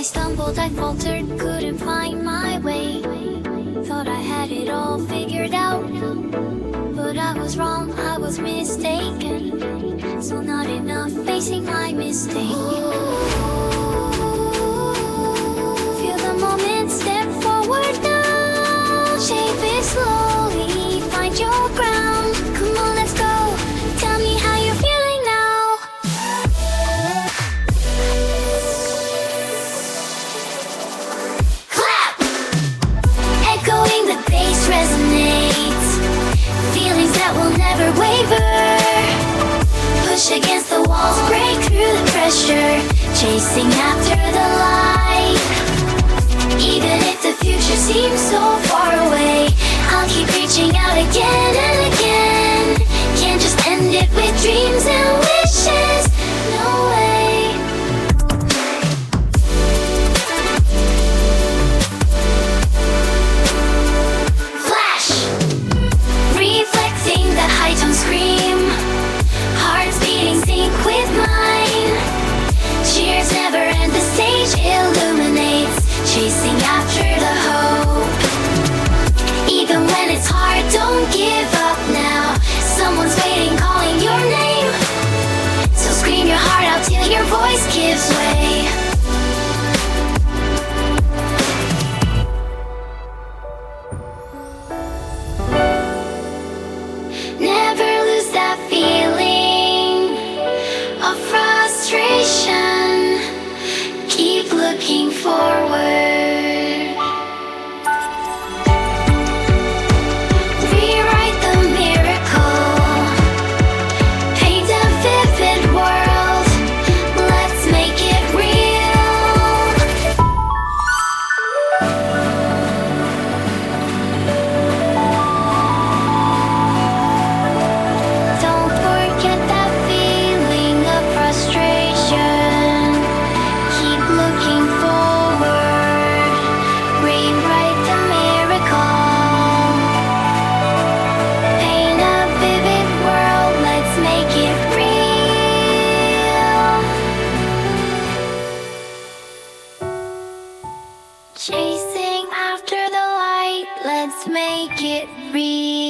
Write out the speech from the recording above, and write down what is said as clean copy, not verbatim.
I stumbled, I faltered, couldn't find my way. Thought I had it all figured out, but I was wrong, I was mistaken. So not enough facing my mistake. Feel the moment, step forward now. Shape it slowly, find your ground. Come on, let's go, tell me how you're feeling now. Clap! Echoing the bass resonates. Feelings that will never waver. Push against the walls, break through the pressure. Chasing after the light. Even if the future seems so far away, I'll keep reaching out again and again. Can't just end it with dreams and wishes. No way. Flash! Reflecting the high tone scream. Hearts beating sync with mine. Cheers never end, the stage illuminates. Chasing after the hope. Even when it's hard, don't give up now. Someone's waiting, calling your name. So scream your heart out till your voice gives way. Never lose that feeling of frustration. Keep looking forward. Rewrite the miracle. Paint a vivid world. Let's make it real. Don't forget that feeling of frustration. Keep looking forward. Rewrite the miracle. Paint a vivid world. Let's make it real. Chasing after the light. Let's make it real.